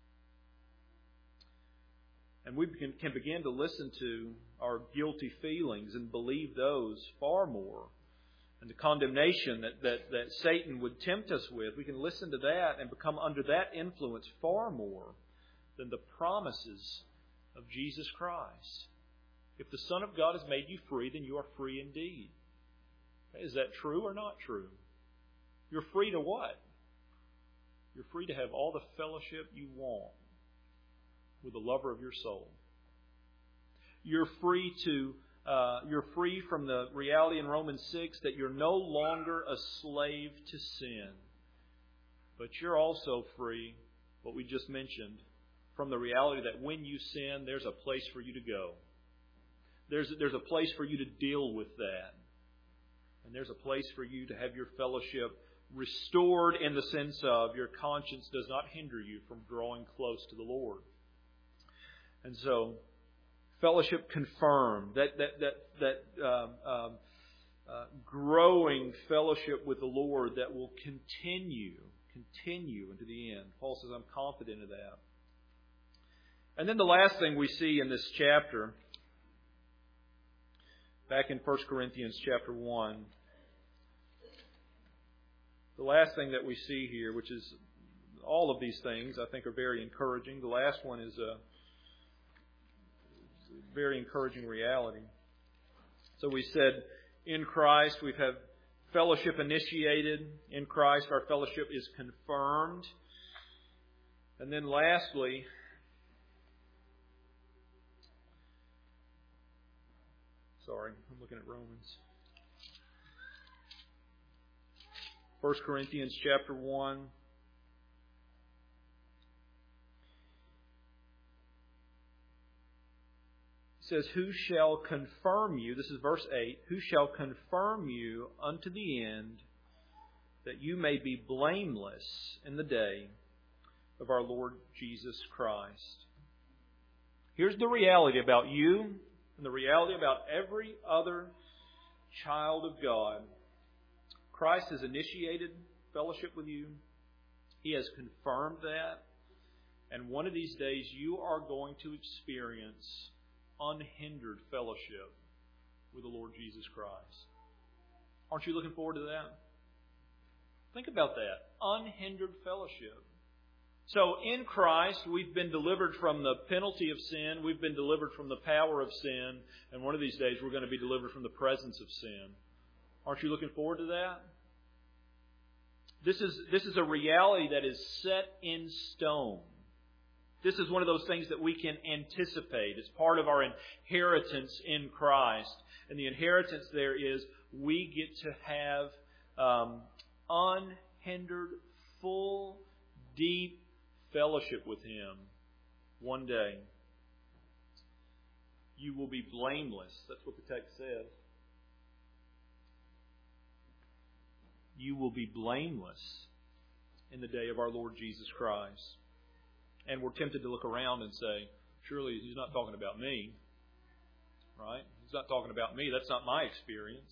And we can, can begin to listen to our guilty feelings and believe those far more. And the condemnation that, that, that Satan would tempt us with, we can listen to that and become under that influence far more than the promises of Jesus Christ. If the Son of God has made you free, then you are free indeed. Is that true or not true? You're free to what? You're free to have all the fellowship you want with the lover of your soul. You're free to uh, you're free from the reality in Romans six that you're no longer a slave to sin, but you're also free what we just mentioned, from the reality that when you sin, there's a place for you to go. There's, there's a place for you to deal with that. And there's a place for you to have your fellowship restored in the sense of your conscience does not hinder you from drawing close to the Lord. And so, fellowship confirmed, that that that that um, um, uh, growing fellowship with the Lord that will continue, continue into the end. Paul says, I'm confident of that. And then the last thing we see in this chapter, back in First Corinthians chapter one, the last thing that we see here, which is all of these things I think are very encouraging. The last one is a very encouraging reality. So we said, in Christ we have fellowship initiated. In Christ our fellowship is confirmed. And then lastly, sorry, I'm looking at Romans. First Corinthians chapter one. Says, who shall confirm you, this is verse eight, who shall confirm you unto the end, that you may be blameless in the day of our Lord Jesus Christ. Here's the reality about you, and the reality about every other child of God. Christ has initiated fellowship with you. He has confirmed that. And one of these days you are going to experience unhindered fellowship with the Lord Jesus Christ. Aren't you looking forward to that? Think about that. Unhindered fellowship. So in Christ, we've been delivered from the penalty of sin. We've been delivered from the power of sin. And one of these days, we're going to be delivered from the presence of sin. Aren't you looking forward to that? This is, this is a reality that is set in stone. This is one of those things that we can anticipate. It's part of our inheritance in Christ. And the inheritance there is we get to have um, unhindered, full, deep fellowship with Him one day. You will be blameless. That's what the text says. You will be blameless in the day of our Lord Jesus Christ. And we're tempted to look around and say, surely He's not talking about me. Right? He's not talking about me. That's not my experience.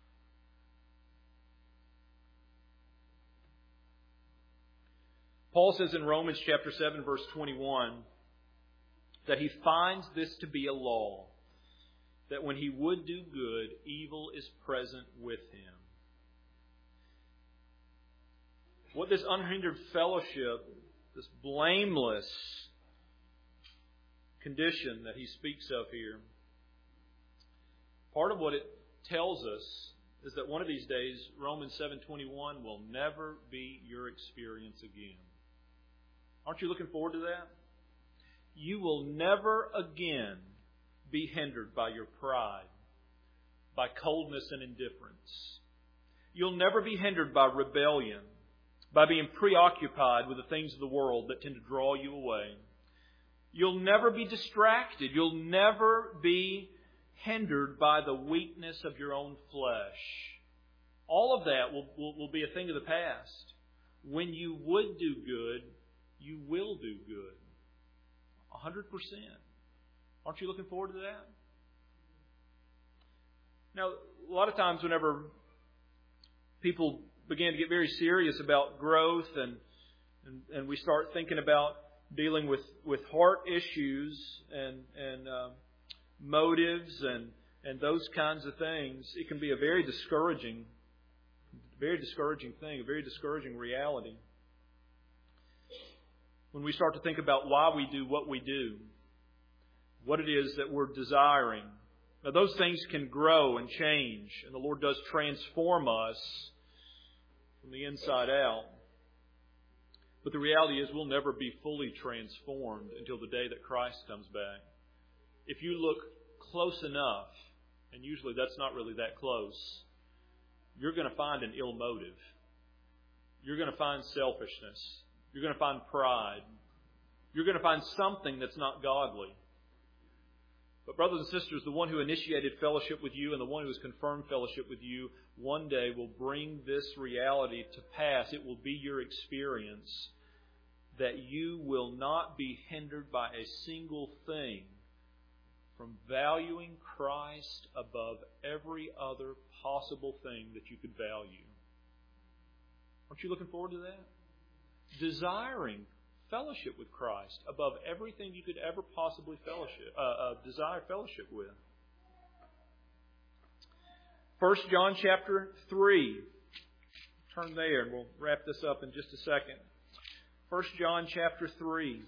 Paul says in Romans chapter seven, verse twenty-one, that he finds this to be a law, that when he would do good, evil is present with him. What this unhindered fellowship, this blameless condition that he speaks of here, part of what it tells us is that one of these days, Romans seven twenty-one will never be your experience again. Aren't you looking forward to that? You will never again be hindered by your pride, by coldness and indifference. You'll never be hindered by rebellion, by being preoccupied with the things of the world that tend to draw you away. You'll never be distracted. You'll never be hindered by the weakness of your own flesh. All of that will, will, will be a thing of the past. When you would do good, you will do good. A hundred percent. Aren't you looking forward to that? Now, a lot of times whenever people begin to get very serious about growth and, and, and we start thinking about dealing with, with heart issues and, and uh, motives and, and those kinds of things, it can be a very discouraging, very discouraging thing, a very discouraging reality. When we start to think about why we do what we do, what it is that we're desiring. Now, those things can grow and change, and the Lord does transform us from the inside out. But the reality is we'll never be fully transformed until the day that Christ comes back. If you look close enough, and usually that's not really that close, you're going to find an ill motive. You're going to find selfishness. You're going to find pride. You're going to find something that's not godly. But brothers and sisters, the one who initiated fellowship with you and the one who has confirmed fellowship with you one day will bring this reality to pass. It will be your experience that you will not be hindered by a single thing from valuing Christ above every other possible thing that you could value. Aren't you looking forward to that? Desiring fellowship with Christ above everything you could ever possibly fellowship, uh, uh, desire fellowship with. First John chapter three. Turn there and we'll wrap this up in just a second. First John chapter three.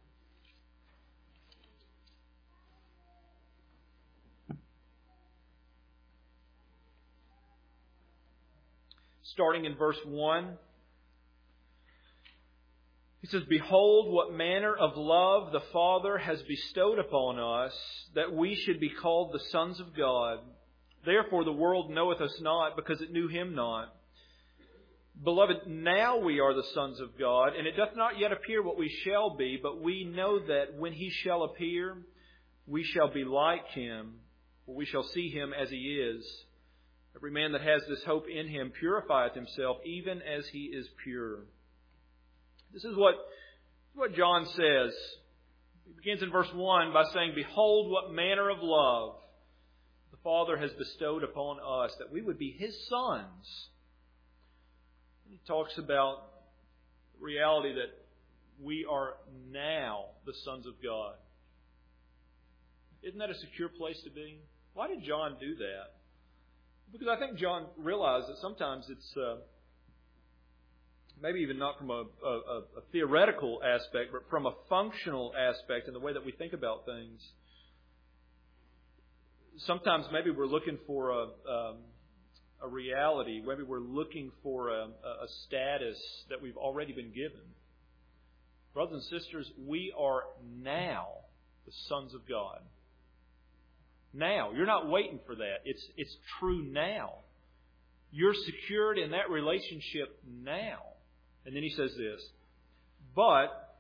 Starting in verse one. He says, "Behold, what manner of love the Father has bestowed upon us, that we should be called the sons of God. Therefore the world knoweth us not, because it knew Him not. Beloved, now we are the sons of God, and it doth not yet appear what we shall be, but we know that when He shall appear, we shall be like Him, for we shall see Him as He is. Every man that has this hope in Him purifieth himself, even as He is pure." This is what, what John says. He begins in verse one by saying, "Behold, what manner of love the Father has bestowed upon us, that we would be His sons." And he talks about the reality that we are now the sons of God. Isn't that a secure place to be? Why did John do that? Because I think John realized that sometimes it's... Uh, Maybe even not from a, a, a theoretical aspect, but from a functional aspect in the way that we think about things. Sometimes maybe we're looking for a, um, a reality. Maybe we're looking for a, a status that we've already been given. Brothers and sisters, we are now the sons of God. Now. You're not waiting for that. It's, it's true now. You're secured in that relationship now. And then he says this, "But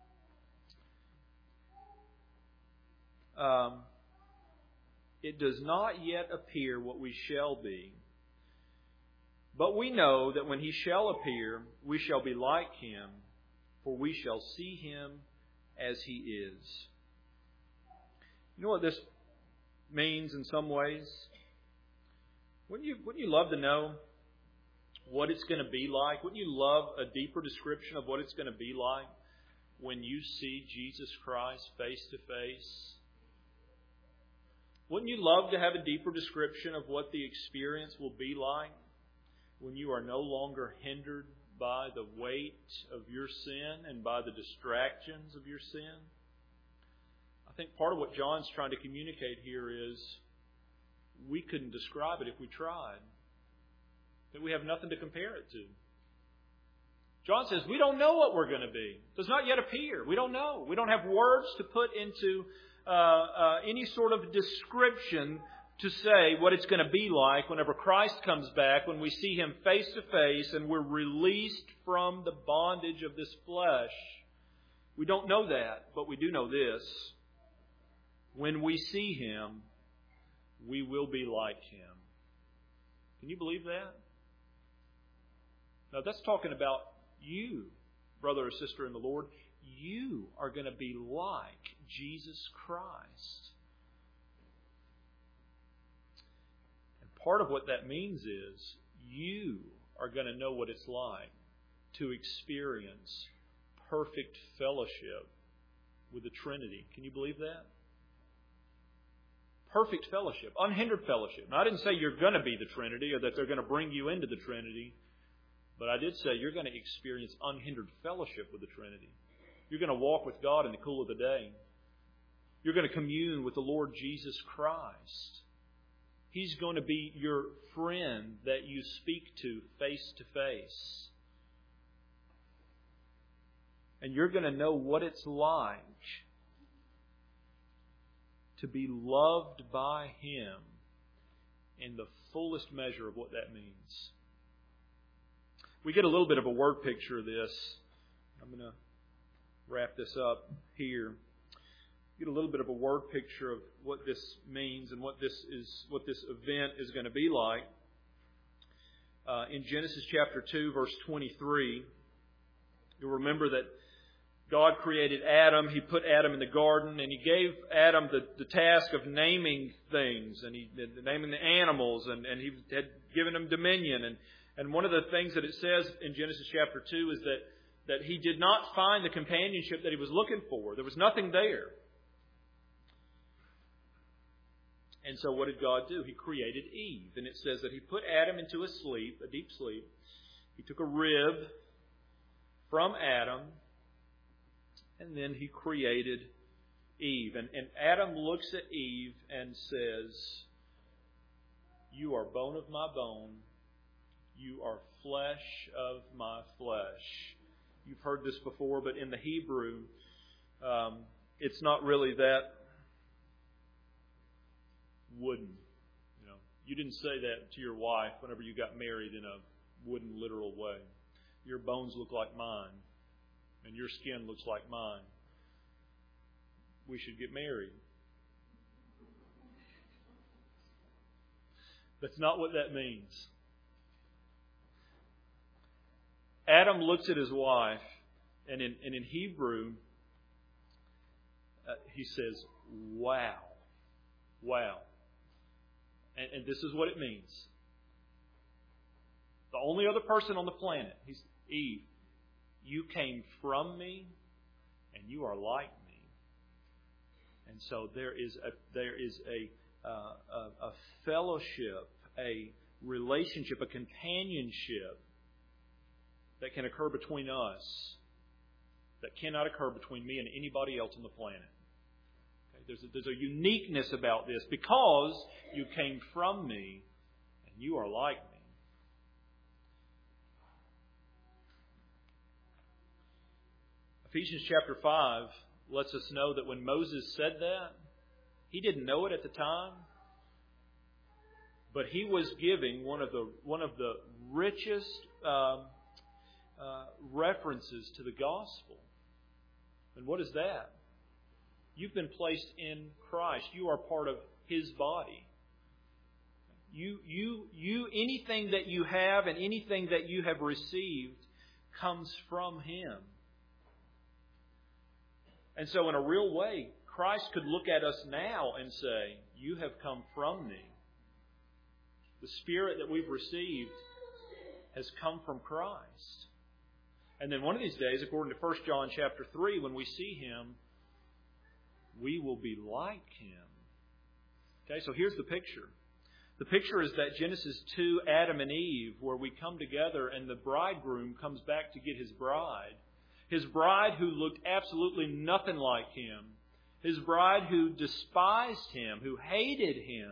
um, it does not yet appear what we shall be. But we know that when He shall appear, we shall be like Him, for we shall see Him as He is." You know what this means in some ways? Wouldn't you, wouldn't you love to know what it's going to be like? Wouldn't you love a deeper description of what it's going to be like when you see Jesus Christ face to face? Wouldn't you love to have a deeper description of what the experience will be like when you are no longer hindered by the weight of your sin and by the distractions of your sin? I think part of what John's trying to communicate here is we couldn't describe it if we tried. That we have nothing to compare it to. John says, we don't know what we're going to be. It does not yet appear. We don't know. We don't have words to put into uh, uh, any sort of description to say what it's going to be like whenever Christ comes back, when we see Him face to face and we're released from the bondage of this flesh. We don't know that, but we do know this. When we see Him, we will be like Him. Can you believe that? Now that's talking about you, brother or sister in the Lord. You are going to be like Jesus Christ. And part of what that means is you are going to know what it's like to experience perfect fellowship with the Trinity. Can you believe that? Perfect fellowship, unhindered fellowship. Now, I didn't say you're going to be the Trinity or that they're going to bring you into the Trinity. But I did say you're going to experience unhindered fellowship with the Trinity. You're going to walk with God in the cool of the day. You're going to commune with the Lord Jesus Christ. He's going to be your friend that you speak to face to face. And you're going to know what it's like to be loved by Him in the fullest measure of what that means. We get a little bit of a word picture of this I'm going to wrap this up here. Get a little bit of a word picture of what this means and what this is, what this event is going to be like. Uh, in Genesis chapter two, verse twenty-three, you'll remember that God created Adam. He put Adam in the garden, and He gave Adam the, the task of naming things, and he naming the animals, and, and He had given him dominion. And, and one of the things that it says in Genesis chapter two is that, that he did not find the companionship that he was looking for. There was nothing there. And so what did God do? He created Eve. And it says that He put Adam into a sleep, a deep sleep. He took a rib from Adam, and then He created Eve. And, and Adam looks at Eve and says, "You are bone of my bone. You are flesh of my flesh." You've heard this before, but in the Hebrew, um, it's not really that wooden. You know, you didn't say that to your wife whenever you got married in a wooden, literal way. Your bones look like mine, and your skin looks like mine. We should get married. That's not what that means. Adam looks at his wife, and in, and in Hebrew, uh, he says, "Wow. Wow." And, and this is what it means. The only other person on the planet, he's Eve, you came from me, and you are like me. And so there is a there is a uh, a, a fellowship, a relationship, a companionship that can occur between us that cannot occur between me and anybody else on the planet. Okay? There's a, there's a uniqueness about this because you came from me and you are like me. Ephesians chapter five lets us know that when Moses said that, he didn't know it at the time, but he was giving one of the one of the richest um, uh, references to the gospel. And what is that? You've been placed in Christ. You are part of His body. You, you, you, anything that you have and anything that you have received comes from Him. And so in a real way, Christ could look at us now and say, "You have come from me." The Spirit that we've received has come from Christ. And then one of these days, according to First John chapter three, when we see Him, we will be like Him. Okay, so here's the picture. The picture is that Genesis two, Adam and Eve, where we come together and the bridegroom comes back to get his bride. His bride who looked absolutely nothing like him. His bride who despised him, who hated him.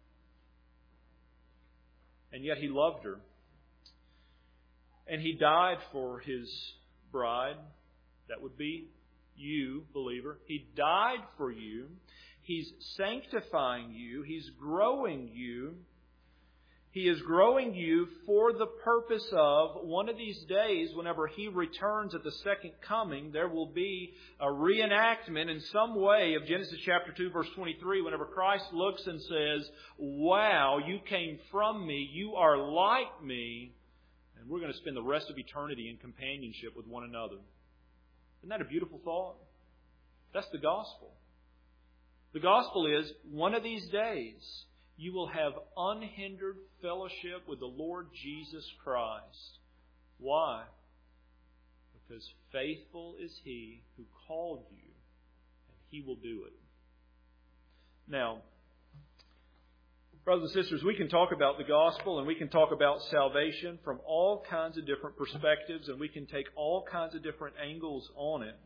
And yet He loved her. And He died for His bride. That would be you, believer. He died for you. He's sanctifying you. He's growing you. He is growing you for the purpose of one of these days, whenever He returns at the second coming, there will be a reenactment in some way of Genesis chapter two, verse twenty-three, whenever Christ looks and says, "Wow, you came from me. You are like me." And we're going to spend the rest of eternity in companionship with one another. Isn't that a beautiful thought? That's the gospel. The gospel is, one of these days, you will have unhindered fellowship with the Lord Jesus Christ. Why? Because faithful is He who called you, and He will do it. Now, brothers and sisters, we can talk about the gospel and we can talk about salvation from all kinds of different perspectives, and we can take all kinds of different angles on it.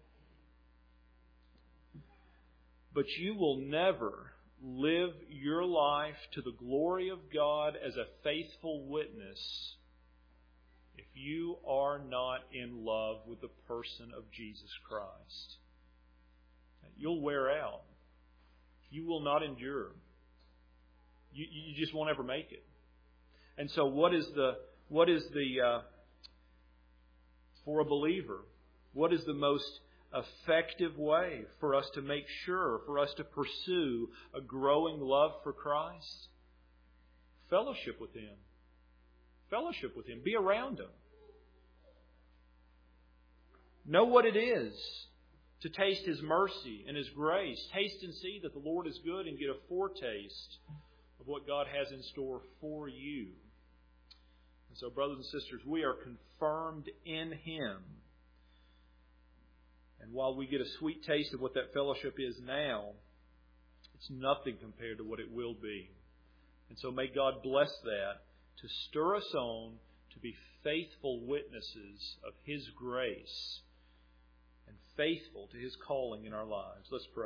But you will never live your life to the glory of God as a faithful witness if you are not in love with the person of Jesus Christ. You'll wear out. You will not endure. You, you just won't ever make it. And so what is the, what is the, uh, for a believer, What is the most effective way for us to make sure, for us to pursue a growing love for Christ? Fellowship with Him. Fellowship with Him. Be around Him. Know what it is to taste His mercy and His grace. Taste and see that the Lord is good, and get a foretaste of what God has in store for you. And so, brothers and sisters, we are confirmed in Him. And while we get a sweet taste of what that fellowship is now, it's nothing compared to what it will be. And so may God bless that to stir us on to be faithful witnesses of His grace and faithful to His calling in our lives. Let's pray.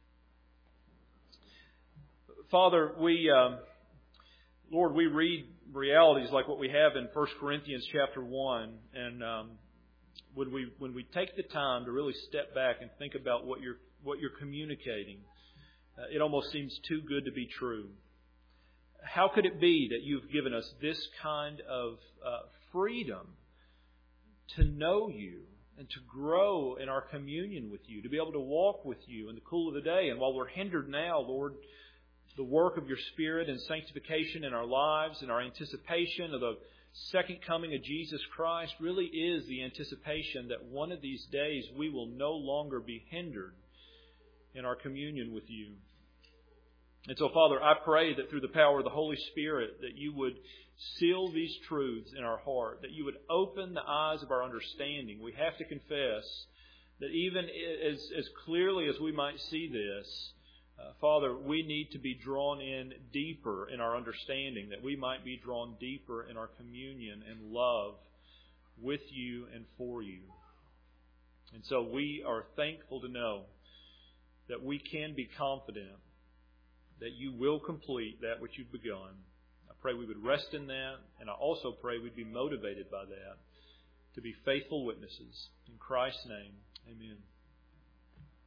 Father, we, um, Lord, we read realities like what we have in First Corinthians chapter one, and um, when we when we take the time to really step back and think about what you're what you're communicating, uh, it almost seems too good to be true. How could it be that you've given us this kind of uh, freedom to know you and to grow in our communion with you, to be able to walk with you in the cool of the day? And while we're hindered now, Lord, the work of your Spirit and sanctification in our lives and our anticipation of the second coming of Jesus Christ really is the anticipation that one of these days we will no longer be hindered in our communion with you. And so, Father, I pray that through the power of the Holy Spirit that you would seal these truths in our heart, that you would open the eyes of our understanding. We have to confess that even as, as clearly as we might see this, uh, Father, we need to be drawn in deeper in our understanding, that we might be drawn deeper in our communion and love with you and for you. And so we are thankful to know that we can be confident that you will complete that which you've begun. I pray we would rest in that, and I also pray we'd be motivated by that to be faithful witnesses. In Christ's name, amen.